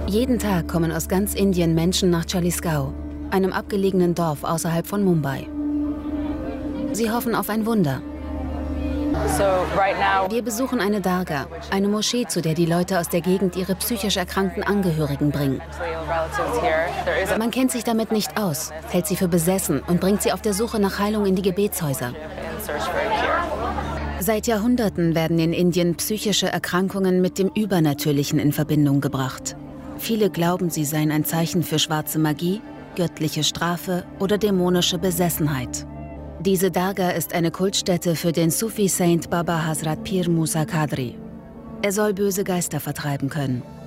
Jeden Tag kommen aus ganz Indien Menschen nach Chalisgarh, einem abgelegenen Dorf außerhalb von Mumbai. Sie hoffen auf ein Wunder. Wir besuchen eine Dargah, eine Moschee, zu der die Leute aus der Gegend ihre psychisch erkrankten Angehörigen bringen. Man kennt sich damit nicht aus, hält sie für besessen und bringt sie auf der Suche nach Heilung in die Gebetshäuser. Seit Jahrhunderten werden in Indien psychische Erkrankungen mit dem Übernatürlichen in Verbindung gebracht. Viele glauben, sie seien ein Zeichen für schwarze Magie, göttliche Strafe oder dämonische Besessenheit. Diese Dargah ist eine Kultstätte für den Sufi-Saint Baba Hazrat Pir Musa Qadri. Er soll böse Geister vertreiben können.